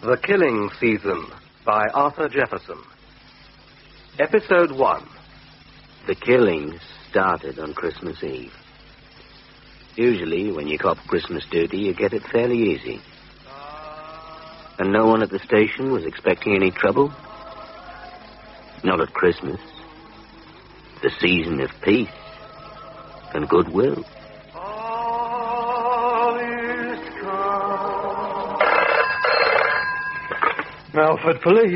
The Killing Season by Arthur Jefferson. Episode 1. The killings started on Christmas Eve. Usually, when you cop Christmas duty, you get it fairly easy. And no one at the station was expecting any trouble. Not at Christmas. The season of peace and goodwill. Melford Police.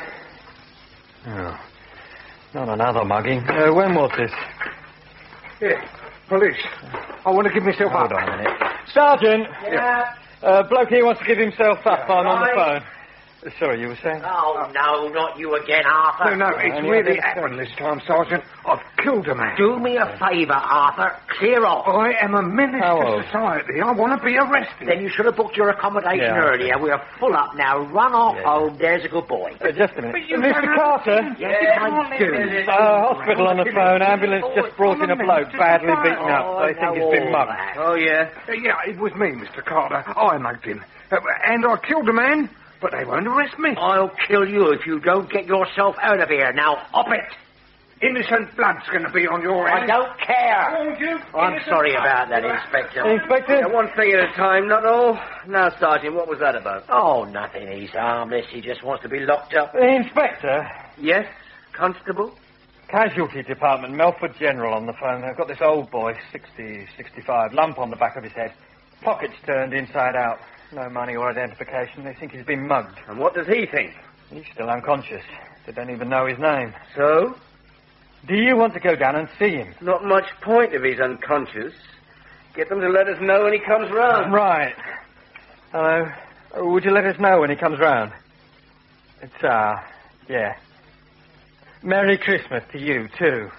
Oh, not another mugging. When was this? Here, police. I want to give myself up. Hold on a minute. Sergeant! Yeah. Bloke here wants to give himself up. I'm on the phone. Sorry, you were saying? Oh, no, not you again, Arthur. No, it's really happened this time, Sergeant. I've killed a man. Do me a favour, Arthur. Clear off. I am a menace How to old? society. I want to be arrested. Then you should have booked your accommodation earlier. We're full up now. Run off home. There's a good boy. Just a minute. But you Mr. don't Carter? Yes, I do. Hospital on the phone. Ambulance just brought in a bloke badly beaten up. They think he's been mugged. Oh, yeah? Yeah, it was me, Mr. Carter. I mugged him. And I killed a man, but they won't arrest me. I'll kill you if you don't get yourself out of here. Now, up it. Innocent blood's going to be on your I hands. don't care. I'm sorry about that, Inspector. Inspector? One thing at a time, not all. Now, Sergeant, what was that about? Oh, nothing. He's harmless. He just wants to be locked up. Inspector? Yes, Constable? Casualty Department, Melford General on the phone. They've got this old boy, 60, 65, lump on the back of his head. Pockets turned inside out. No money or identification. They think he's been mugged. And what does he think? He's still unconscious. They don't even know his name. So? Do you want to go down and see him? Not much point if he's unconscious. Get them to let us know when he comes round. Right. Hello. Would you let us know when he comes round? It's, yeah. Merry Christmas to you, too.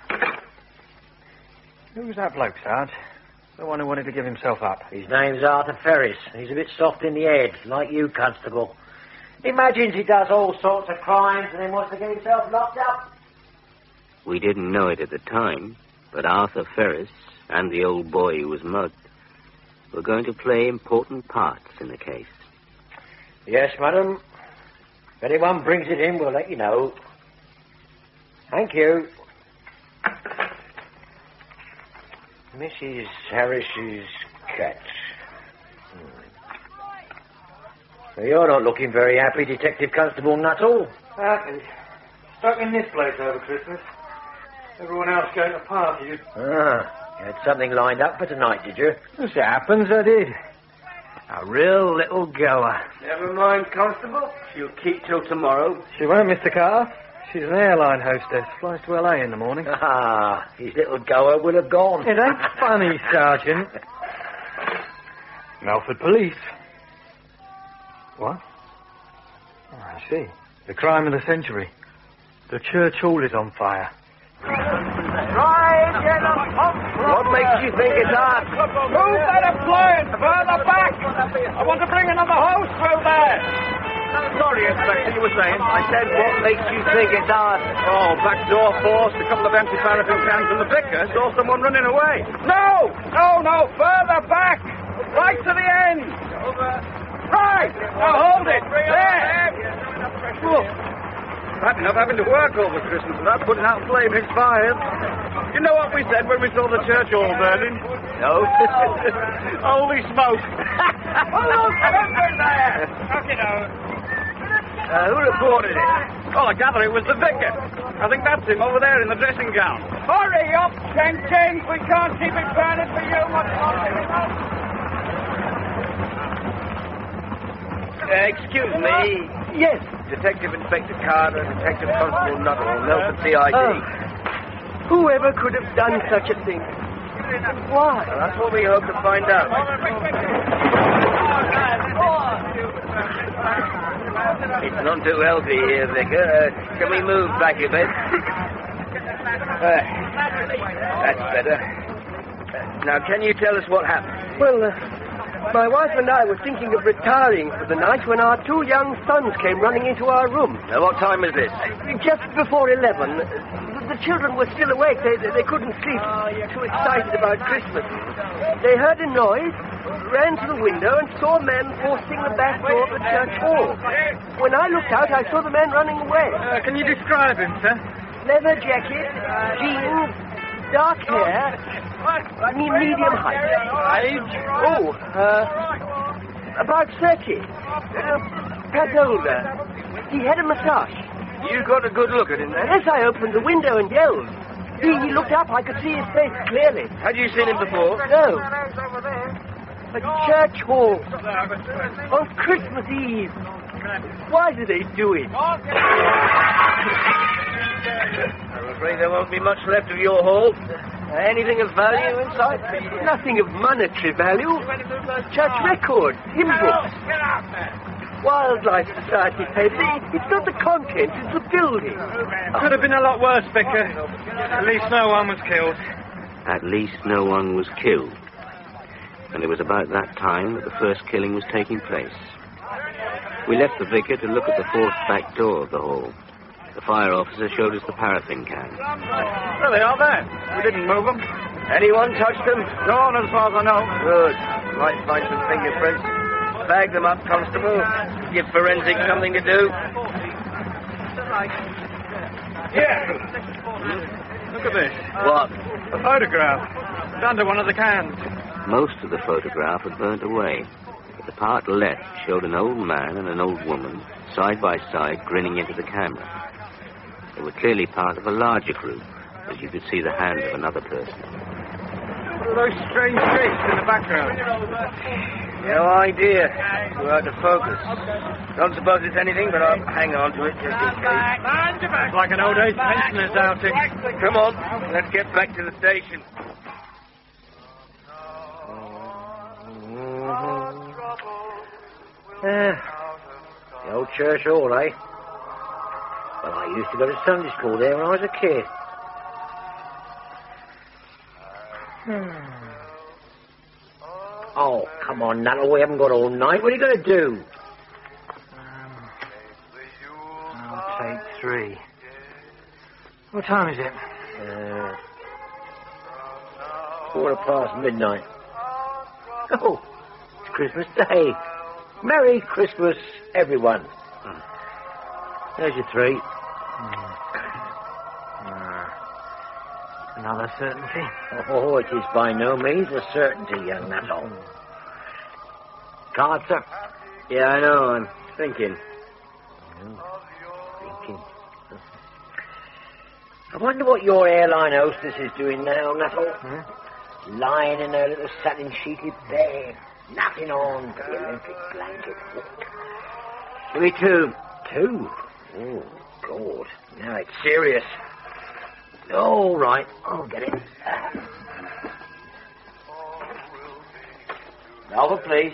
Who was that bloke, Sarge? The one who wanted to give himself up. His name's Arthur Ferris. He's a bit soft in the head, like you, Constable. Imagines he does all sorts of crimes and then wants to get himself locked up. We didn't know it at the time, but Arthur Ferris and the old boy who was mugged were going to play important parts in the case. Yes, madam. If anyone brings it in, we'll let you know. Thank you. Mrs. Harris's cat. Well, you're not looking very happy, Detective Constable Nuttall. Happy. Stuck in this place over Christmas. Everyone else going to parties. Ah, you had something lined up for tonight, did you? As it happens, I did. A real little goer. Never mind, Constable. She'll keep till tomorrow. She won't, Mr. Carter. She's an airline hostess. Flies to L.A. in the morning. Ah, his little goer will have gone. It ain't funny, Sergeant. Melford Police. What? Oh, I see. The crime of the century. The church hall is on fire. What makes you think it's us? Move that appliance further back! I want to bring another hose through there! Sorry, Inspector, you were saying. I said, what makes you think it's us? Oh, back door forced, a couple of empty paraffin cans, and the vicar saw someone running away. No! No, further back! Right to the end! Over. Right! Now hold it! There! Look. Bad enough having to work over Christmas without putting out flaming fires. You know what we said when we saw the church all burning? No. Holy smoke. Hello, there! Knock it out. Who reported it? Oh, I gather it was the vicar. I think that's him over there in the dressing gown. Hurry up, Jenkins! We can't keep it burning for you much longer. Excuse me. Yes. Detective Inspector Carter, Detective Constable Nuttall, Melford CID. Whoever could have done such a thing? Why? Well, that's what we hope to find out. It's none too healthy here, Vicar. Can we move back a bit? That's better. Now, can you tell us what happened? Well, my wife and I were thinking of retiring for the night when our two young sons came running into our room. Now, what time is this? Just before 11. The children were still awake. They couldn't sleep. Too excited about Christmas. They heard a noise, ran to the window and saw a man forcing the back door of the church hall. When I looked out, I saw the man running away. Can you describe him, sir? Leather jacket, jeans, dark hair, medium height. Age? Oh, about 30. Perhaps older. He had a moustache. You got a good look at him, then? As I opened the window and yelled, he looked up. I could see his face clearly. Had you seen him before? No. A church hall. On Christmas Eve. Why do they do it? I'm afraid there won't be much left of your hall. Anything of value inside? Nothing of monetary value. Church records, hymn books. Wildlife Society paper. It's not the content, it's the building. Could have been a lot worse, Vicar. At least no one was killed. At least no one was killed. And it was about that time that the first killing was taking place. We left the vicar to look at the forced back door of the hall. The fire officer showed us the paraffin can. Well, they are there. We didn't move them. Anyone touched them? No, not as far as I know. Good. Might find some fingerprints. Bag them up, Constable. Give forensics something to do. Yeah. Look at this. What? A photograph. It's under one of the cans. Most of the photograph had burnt away. But the part left showed an old man and an old woman, side by side, grinning into the camera. They were clearly part of a larger group, as you could see the hand of another person. What are those strange shapes in the background? No idea. Too hard to focus. Don't suppose it's anything, but I'll hang on to it just in case. It's like an old age pensioner's outing. Come on, let's get back to the station. The old church hall, eh? Well, I used to go to Sunday school there when I was a kid. Oh, come on, Nuttall, we haven't got all night. What are you going to do? I'll take 3. What time is it? midnight. Oh, it's Christmas Day. Merry Christmas, everyone. There's your 3. Another certainty. Oh, it is by no means a certainty, young Nuttall. Card, sir? Yeah, I know. I'm thinking. I wonder what your airline hostess is doing now, Nuttall. Lying in her little satin-sheeted bed. Nothing on but the Olympic blanket. Give me 2. 2? Oh, God. Now it's serious. All right, I'll get it. Over, please.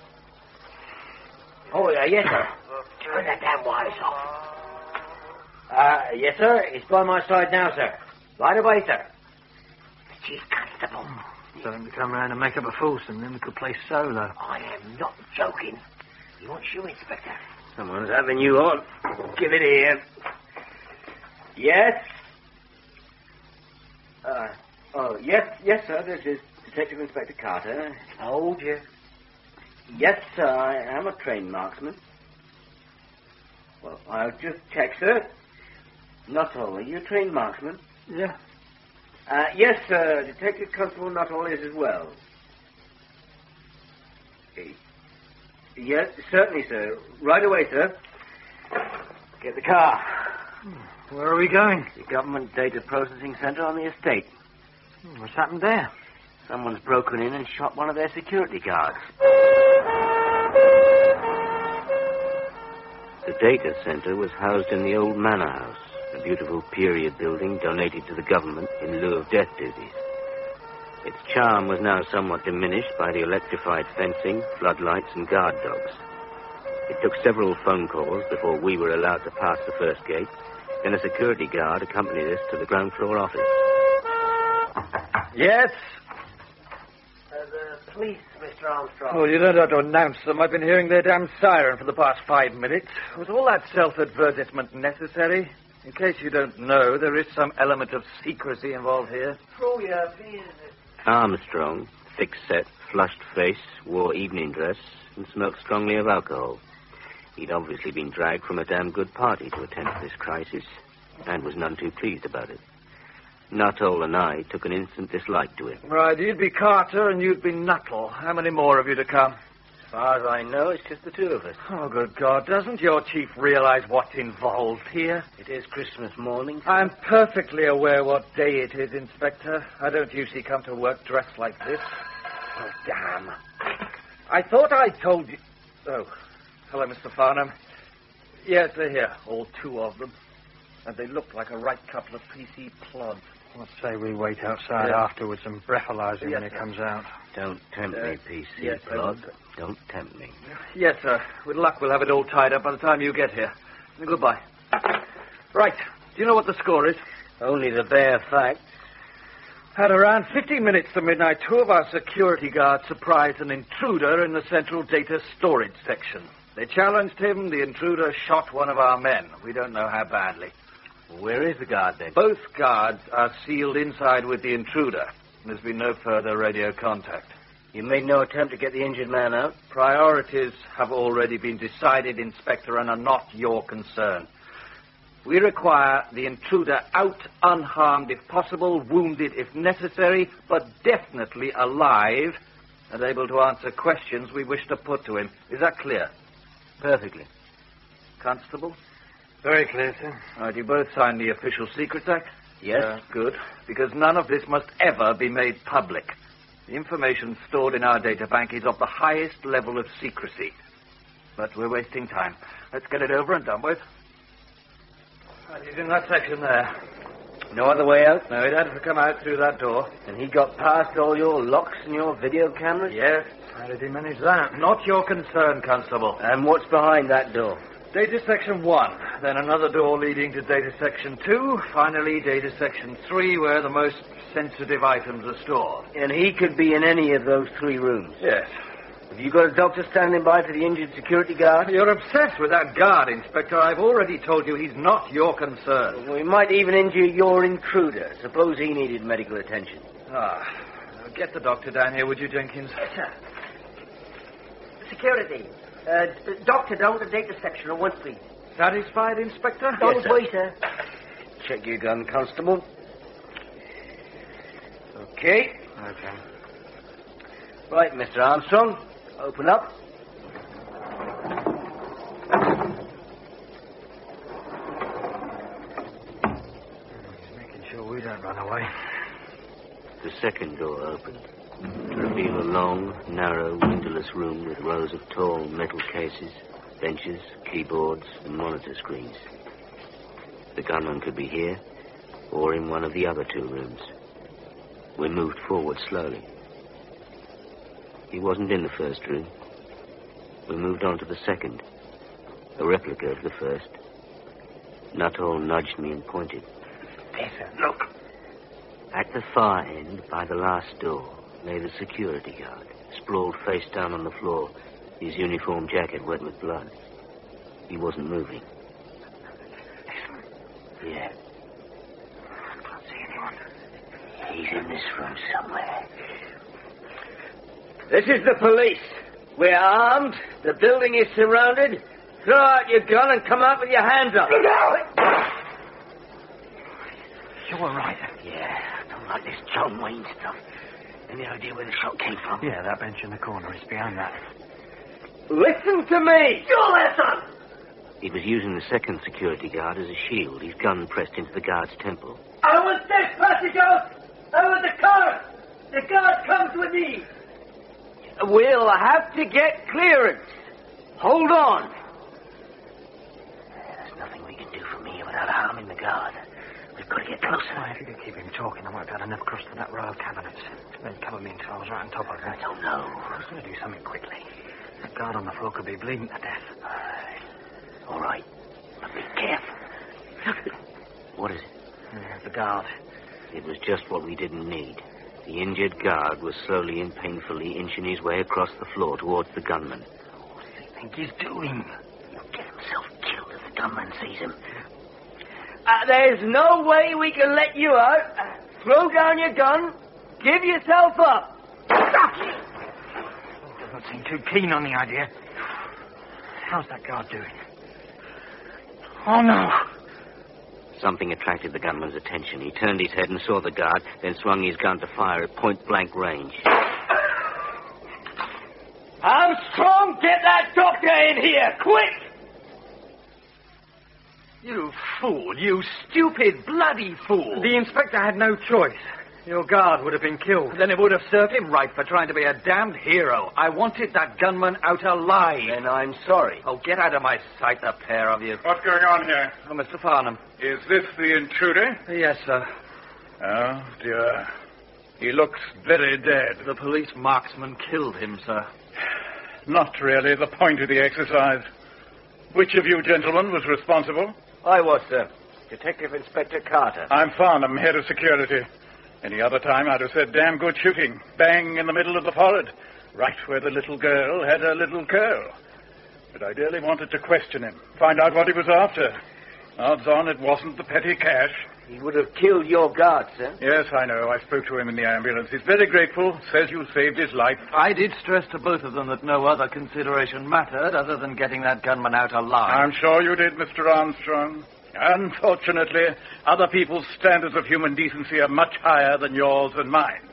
Oh, yes, sir. Turn that damn wireless off. Yes, sir. It's by my side now, sir. Right away, sir. Chief Constable. Something to come round and make up a force, and then we could play solo. I am not joking. He wants you, Inspector. Someone's having you on. Give it here. Yes? Yes, sir. This is Detective Inspector Carter. Told you. Yes, sir. I am a trained marksman. Well, I'll just check, sir. Nuttall, are you a trained marksman? Yeah. Yes, sir. Detective Constable Nuttall is as well. Yes, certainly, sir. Right away, sir. Get the car. Where are we going? The government data processing center on the estate. What's happened there? Someone's broken in and shot one of their security guards. The data center was housed in the old manor house, a beautiful period building donated to the government in lieu of death duties. Its charm was now somewhat diminished by the electrified fencing, floodlights, and guard dogs. It took several phone calls before we were allowed to pass the first gate. Then a security guard accompanied us to the ground floor office. Yes? The police, Mr. Armstrong. Oh, you don't have to announce them. I've been hearing their damn siren for the past 5 minutes. Was all that self-advertisement necessary? In case you don't know, there is some element of secrecy involved here. Oh, yeah, please. Armstrong, thick-set, flushed face, wore evening dress, and smoked strongly of alcohol. He'd obviously been dragged from a damn good party to attend to this crisis, and was none too pleased about it. Nuttall and I took an instant dislike to him. Right, you'd be Carter and you'd be Nuttall. How many more of you to come? As far as I know, it's just the two of us. Oh, good God. Doesn't your chief realize what's involved here? It is Christmas morning. I'm perfectly aware what day it is, Inspector. I don't usually come to work dressed like this. Oh, damn. I thought I told you... Oh, hello, Mr. Farnham. Yes, they're here, all two of them. And they look like a right couple of PC plods. Let's say we wait outside afterwards and breathalyze him when he comes out. Don't tempt me, PC plod. Don't tempt me. Yes, sir. With luck, we'll have it all tied up by the time you get here. Goodbye. Right. Do you know what the score is? Only the bare facts. At around 15 minutes to midnight, two of our security guards surprised an intruder in the central data storage section. They challenged him. The intruder shot one of our men. We don't know how badly. Where is the guard, then? Both guards are sealed inside with the intruder. There's been no further radio contact. You made no attempt to get the injured man out? Priorities have already been decided, Inspector, and are not your concern. We require the intruder out unharmed if possible, wounded if necessary, but definitely alive and able to answer questions we wish to put to him. Is that clear? Perfectly. Constable? Very clear, sir. All right, you both signed the Official Secrets Act? Yes. Good, because none of this must ever be made public. The information stored in our data bank is of the highest level of secrecy. But we're wasting time. Let's get it over and done with. Right, he's in that section there. No other way out? No, he'd have to come out through that door. And he got past all your locks and your video cameras? Yes. How did he manage that? Not your concern, Constable. And what's behind that door? Data Section 1, then another door leading to Data Section 2, finally Data Section 3, where the most sensitive items are stored. And he could be in any of those three rooms? Yes. Have you got a doctor standing by for the injured security guard? You're obsessed with that guard, Inspector. I've already told you he's not your concern. We might even injure your intruder. Suppose he needed medical attention. Get the doctor down here, would you, Jenkins? Yes, sir. Security. Doctor down to data section at once, please. Satisfied, Inspector? On his way, sir. Check your gun, Constable. Okay. Okay. Right, Mr. Armstrong. Open up. He's making sure we don't run away. The second door opened to reveal a long, narrow, windowless room with rows of tall metal cases, benches, keyboards, and monitor screens. The gunman could be here, or in one of the other two rooms. We moved forward slowly. He wasn't in the first room. We moved on to the second, a replica of the first. Nuttall nudged me and pointed. There, sir. Look. At the far end, by the last door, lay the security guard, sprawled face down on the floor, his uniform jacket wet with blood. He wasn't moving. Yeah. I can't see anyone. He's in this room somewhere. This is the police. We're armed. The building is surrounded. Throw out your gun and come out with your hands up. You're right. Yeah, I don't like this John Wayne stuff. Any idea where the shot came from? Yeah, that bench in the corner is behind that. Listen to me. You listen! He was using the second security guard as a shield, his gun pressed into the guard's temple. I want this passage out! I want the car! The guard comes with me! We'll have to get clearance. Hold on. There's nothing we can do from here without harming the guard. We've got to get closer. Well, if you could keep him talking, I might be able to nip across to that row of cabinets. Then cover me until I was right on top of him. I don't know. I was going to do something quickly. That guard on the floor could be bleeding to death. All right. But be careful. What is it? Yeah, the guard. It was just what we didn't need. The injured guard was slowly and painfully inching his way across the floor towards the gunman. What does he think he's doing? He'll get himself killed if the gunman sees him. There's no way we can let you out. Throw down your gun. Give yourself up. don't seem too keen on the idea. How's that guard doing? Oh, no. Something attracted the gunman's attention. He turned his head and saw the guard, then swung his gun to fire at point-blank range. Armstrong, get that doctor in here, quick! You fool, you stupid, bloody fool. The inspector had no choice. Your guard would have been killed. Then it would have served him right for trying to be a damned hero. I wanted that gunman out alive. Then I'm sorry. Oh, get out of my sight, the pair of you. What's going on here? Oh, Mr. Farnham. Is this the intruder? Yes, sir. Oh, dear. He looks very dead. The police marksman killed him, sir. Not really the point of the exercise. Which of you gentlemen was responsible? I was, sir. Detective Inspector Carter. I'm Farnham, head of security. Any other time I'd have said damn good shooting. Bang in the middle of the forehead. Right where the little girl had her little curl. But I dearly wanted to question him. Find out what he was after. Odds on it wasn't the petty cash. He would have killed your guard, sir. Yes, I know. I spoke to him in the ambulance. He's very grateful. Says you saved his life. I did stress to both of them that no other consideration mattered other than getting that gunman out alive. I'm sure you did, Mr. Armstrong. Unfortunately, other people's standards of human decency are much higher than yours and mine.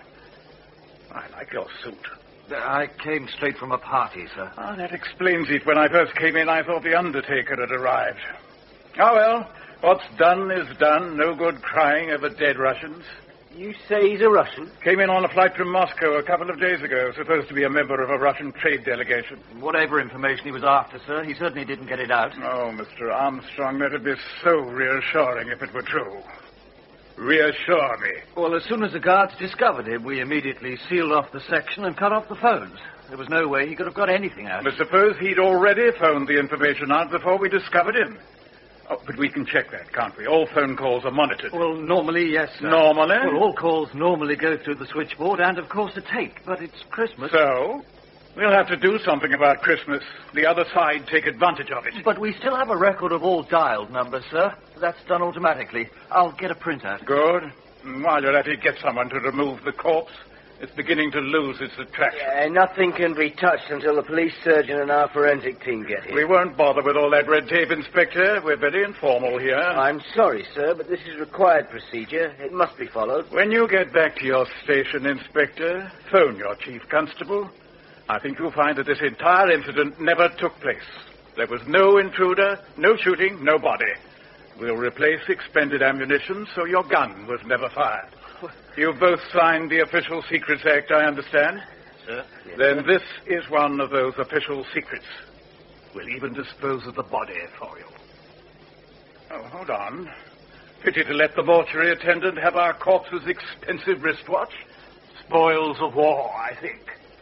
I like your suit. I came straight from a party, sir. Ah, that explains it. When I first came in, I thought the undertaker had arrived. Oh, well, what's done is done. No good crying over dead Russians. You say he's a Russian? Came in on a flight from Moscow a couple of days ago, supposed to be a member of a Russian trade delegation. Whatever information he was after, sir, he certainly didn't get it out. Oh, Mr. Armstrong, that'd be so reassuring if it were true. Reassure me. Well, as soon as the guards discovered him, we immediately sealed off the section and cut off the phones. There was no way he could have got anything out. But suppose he'd already phoned the information out before we discovered him. Oh, but we can check that, can't we? All phone calls are monitored. Well, normally, yes, sir. Normally? Well, all calls normally go through the switchboard and, of course, a tape. But it's Christmas. So? We'll have to do something about Christmas. The other side take advantage of it. But we still have a record of all dialed numbers, sir. That's done automatically. I'll get a printout. Good. And while you're at it, get someone to remove the corpse. It's beginning to lose its attraction. Nothing can be touched until the police surgeon and our forensic team get here. We won't bother with all that red tape, Inspector. We're very informal here. I'm sorry, sir, but this is required procedure. It must be followed. When you get back to your station, Inspector, phone your chief constable. I think you'll find that this entire incident never took place. There was no intruder, no shooting, no body. We'll replace expended ammunition, so your gun was never fired. You've both signed the Official Secrets Act, I understand? Sir? Yes, Then sir. this is one of those official secrets. We'll even dispose of the body for you. Oh, hold on. Pity to let the mortuary attendant have our corpse's expensive wristwatch. Spoils of war, I think.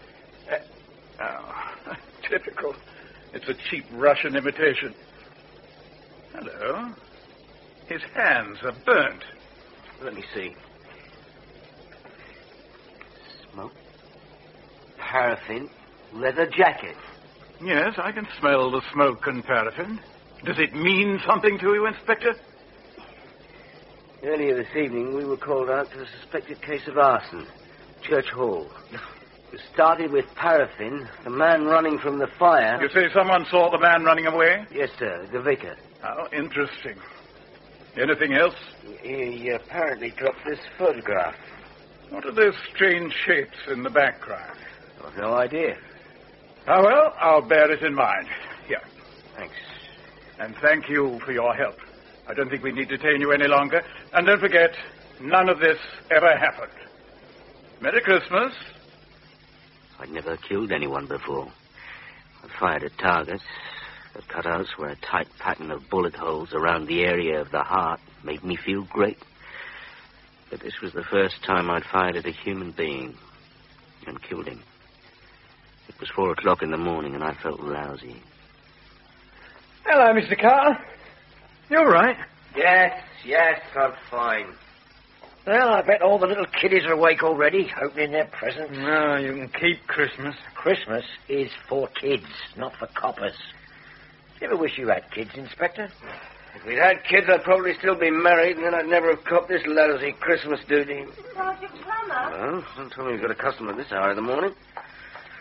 Typical. It's a cheap Russian imitation. Hello. His hands are burnt. Let me see. Smoke. Paraffin. Leather jacket. Yes, I can smell the smoke and paraffin. Does it mean something to you, Inspector? Earlier this evening, we were called out to a suspected case of arson. Church Hall. It started with paraffin, the man running from the fire. You say someone saw the man running away? Yes, sir, the vicar. How interesting. Anything else? He apparently dropped this photograph. What are those strange shapes in the background? I've no idea. Ah, well, I'll bear it in mind. Here. Thanks. And thank you for your help. I don't think we need to detain you any longer. And don't forget, none of this ever happened. Merry Christmas. I'd never killed anyone before. I fired at targets. The cutouts were a tight pattern of bullet holes around the area of the heart. Made me feel great. But this was the first time I'd fired at a human being and killed him. It was 4 o'clock in the morning and I felt lousy. Hello, Mr. Carter. You all right? Yes, I'm fine. Well, I bet all the little kiddies are awake already, opening their presents. No, you can keep Christmas. Christmas is for kids, not for coppers. You ever wish you had kids, Inspector? If we'd had kids, I'd probably still be married, and then I'd never have copped this lousy Christmas duty. Sergeant Plummer? Well, don't tell me you've got a customer this hour of the morning.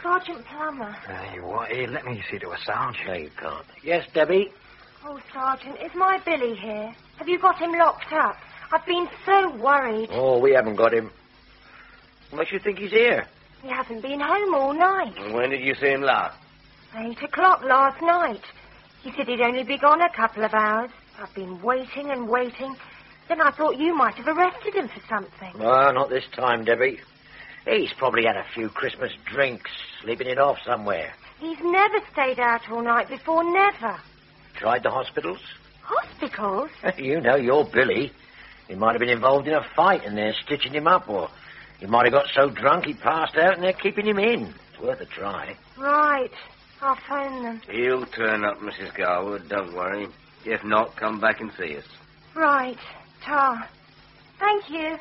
Sergeant Plummer. You what? Here, let me see to a Sarge. No, you can't. Yes, Debbie? Oh, Sergeant, is my Billy here? Have you got him locked up? I've been so worried. Oh, we haven't got him. What makes you think he's here? He hasn't been home all night. And when did you see him last? 8 o'clock last night. He said he'd only be gone a couple of hours. I've been waiting and waiting. Then I thought you might have arrested him for something. Well, not this time, Debbie. He's probably had a few Christmas drinks, sleeping it off somewhere. He's never stayed out all night before, never. Tried the hospitals? Hospitals? You know, you're Billy. He might have been involved in a fight and they're stitching him up, or he might have got so drunk he passed out and they're keeping him in. It's worth a try. Right. I'll phone them. He'll turn up, Mrs. Garwood, don't worry. If not, come back and see us. Right. Ta. Thank you.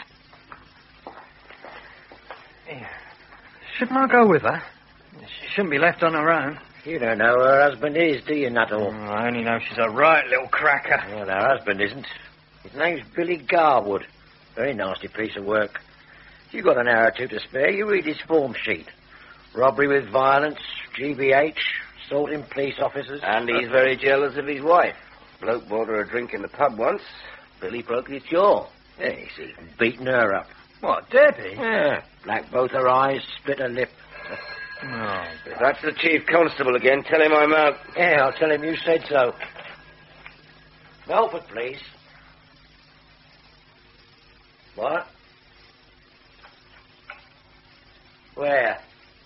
Yeah. Shouldn't I go with her? She shouldn't be left on her own. You don't know who her husband is, do you, Nuttall? I only know she's a right little cracker. Well, her husband isn't. His name's Billy Garwood. Very nasty piece of work. If you've got an hour or two to spare, you read his form sheet. Robbery with violence, GBH, assaulting police officers. And he's very jealous of his wife. Bloke bought her a drink in the pub once. Billy broke his jaw. Yeah, he's even beaten her up. What, Debbie? Yeah, blacked both her eyes, split her lip. Oh, That's the chief constable again. Tell him I'm out. Yeah, I'll tell him you said so. Melford, please. What? Where?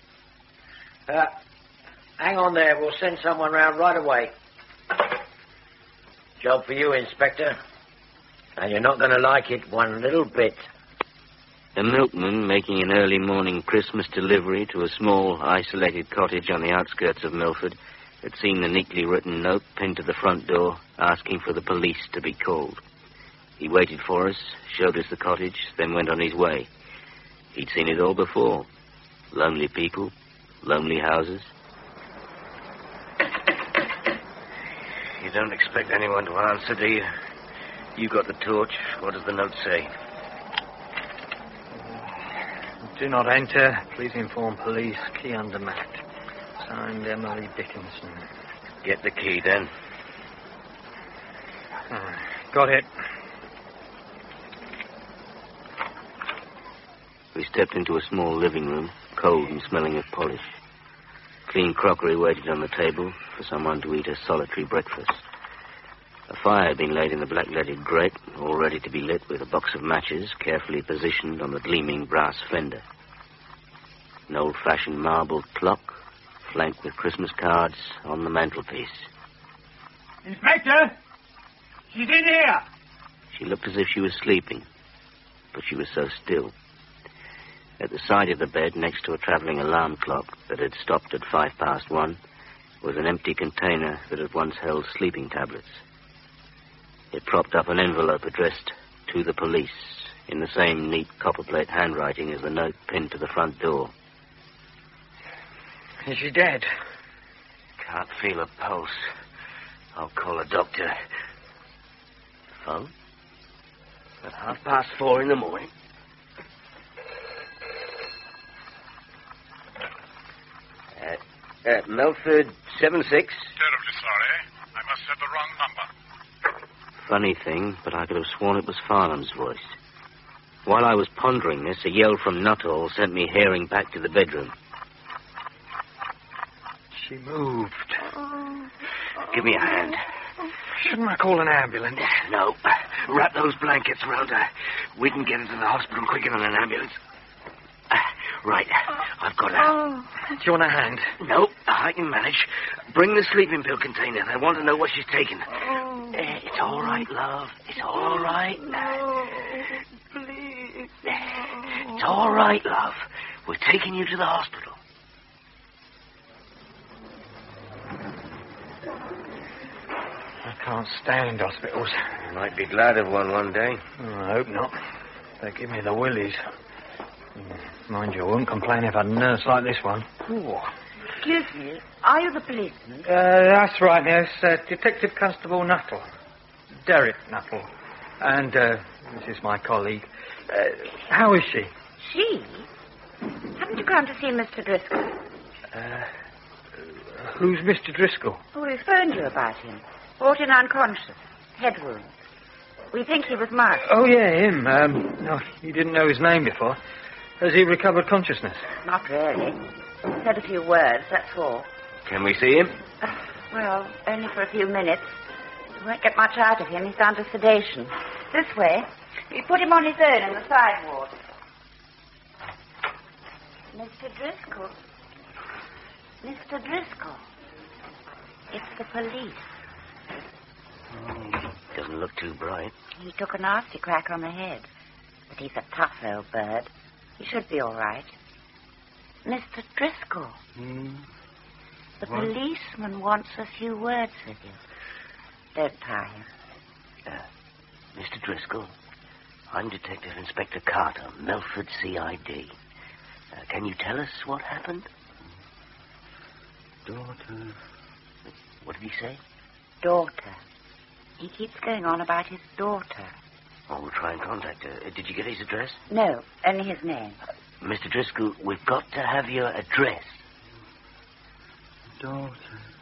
Hang on there. We'll send someone round right away. Job for you, Inspector. And you're not going to like it one little bit. A milkman making an early morning Christmas delivery to a small, isolated cottage on the outskirts of Milford had seen the neatly written note pinned to the front door asking for the police to be called. He waited for us, showed us the cottage, then went on his way. He'd seen it all before. Lonely people, lonely houses. You don't expect anyone to answer, do you? You got the torch. What does the note say? Do not enter. Please inform police. Key under mat. Signed, Emily Dickinson. Get the key, then. Got it. We stepped into a small living room, cold and smelling of polish. Clean crockery waited on the table for someone to eat a solitary breakfast. A fire had been laid in the black-leaded grate, all ready to be lit with a box of matches carefully positioned on the gleaming brass fender. An old-fashioned marble clock, flanked with Christmas cards, on the mantelpiece. Inspector! She's in here! She looked as if she was sleeping, but she was so still. At the side of the bed, next to a travelling alarm clock that had stopped at 1:05, was an empty container that had once held sleeping tablets. It propped up an envelope addressed to the police in the same neat copperplate handwriting as the note pinned to the front door. Is she dead? Can't feel a pulse. I'll call a doctor. Phone? At 4:30 in the morning. Melford 76. Terribly sorry. I must have the wrong number. Funny thing, but I could have sworn it was Farnham's voice. While I was pondering this, a yell from Nuttall sent me hurrying back to the bedroom. She moved. Give me a hand. Shouldn't I call an ambulance? No. Wrap those blankets around her. We can get her to the hospital quicker than an ambulance. Right. I've got her. Do you want a hand? No, I can manage. Bring the sleeping pill container. I want to know what she's taken. It's all right, love. It's all right. No, please. It's all right, love. We're taking you to the hospital. I can't stand hospitals. You might be glad of one day. I hope not. They give me the willies. Mind you, I wouldn't complain if I had a nurse like this one. Ooh. Excuse me, are you the policeman? That's right, yes. Detective Constable Nuttall. Derek Nuttall. And this is my colleague. How is she? She? Haven't Did you come to see Mr. Driscoll? Who's Mr. Driscoll? Oh, we phoned you about him. Brought in unconscious. Head wounds. We think he was mugged. Oh, yeah, him. No, you didn't know his name before. Has he recovered consciousness? Not really. Said a few words, that's all. Can we see him? Well, only for a few minutes. We won't get much out of him. He's under sedation. This way. We put him on his own in the side ward. Mr. Driscoll. Mr. Driscoll. It's the police. Doesn't look too bright. He took a nasty crack on the head. But he's a tough old bird. He should be all right. Mr. Driscoll. The policeman wants a few words with you. Don't tie him. Mr. Driscoll, I'm Detective Inspector Carter, Melford CID. Can you tell us what happened? Daughter. What did he say? Daughter. He keeps going on about his daughter. Oh, we'll try and contact her. Did you get his address? No, only his name. Mr. Driscoll, we've got to have your address. Daughter.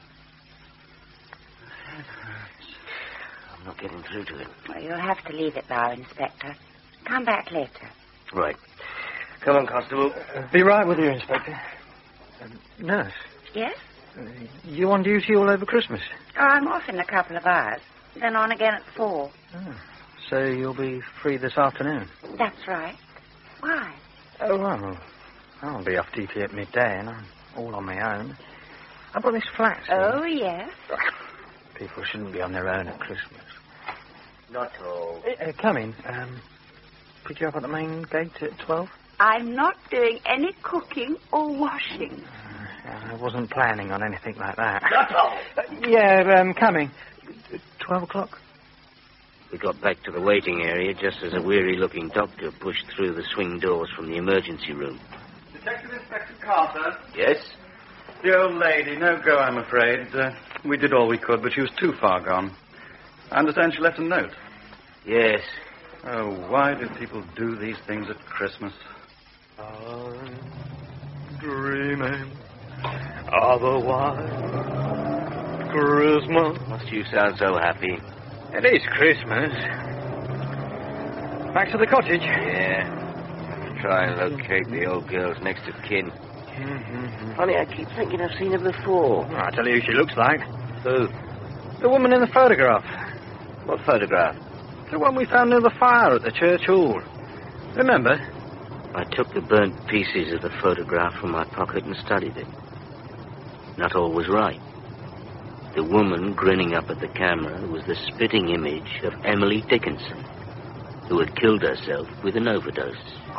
The head hurts. I'm not getting through to him. Well, you'll have to leave it now, Inspector. Come back later. Right. Come on, Constable. Be right with you, Inspector. Nurse, Yes? you on duty all over Christmas? Oh, I'm off in a couple of hours. Then on again at 4. Oh, so you'll be free this afternoon? That's right. Why? Oh, well, I'll be off duty at midday, and I'm all on my own. I've got this flat. See? Oh, yes. People shouldn't be on their own at Christmas. Not all. Come in. Pick you up at the main gate at 12? I'm not doing any cooking or washing. I wasn't planning on anything like that. Not all. Yeah, coming. 12 o'clock? We got back to the waiting area just as a weary-looking doctor pushed through the swing doors from the emergency room. Detective Inspector Carter. Yes? The old lady, no go, I'm afraid. We did all we could, but she was too far gone. I understand she left a note. Yes. Oh, why do people do these things at Christmas? I'm dreaming of a white Christmas. Must you sound so happy? It is Christmas. Back to the cottage. Yeah. Try and locate the old girl's next of kin. Funny, I keep thinking I've seen her before. Oh, I'll tell you who she looks like. Who? The woman in the photograph. What photograph? The one we found near the fire at the church hall. Remember? I took the burnt pieces of the photograph from my pocket and studied it. Not all was right. The woman grinning up at the camera was the spitting image of Emily Dickinson, who had killed herself with an overdose.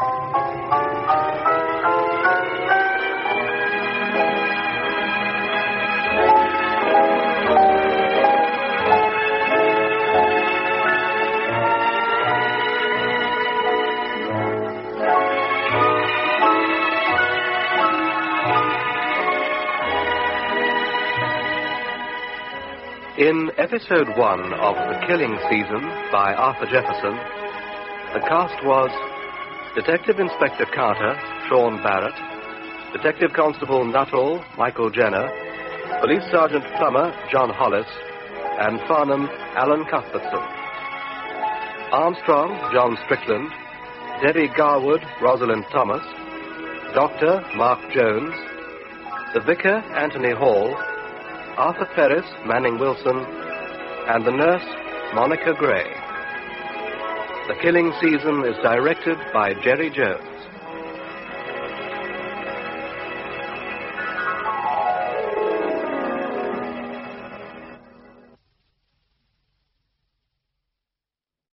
In episode 1 of The Killing Season by Arthur Jefferson, the cast was Detective Inspector Carter, Sean Barrett, Detective Constable Nuttall, Michael Jenner, Police Sergeant Plummer, John Hollis, and Farnham, Alan Cuthbertson. Armstrong, John Strickland, Debbie Garwood, Rosalind Thomas, Doctor, Mark Jones, the Vicar, Anthony Hall, Arthur Ferris, Manning Wilson, and the nurse, Monica Gray. The Killing Season is directed by Jerry Jones.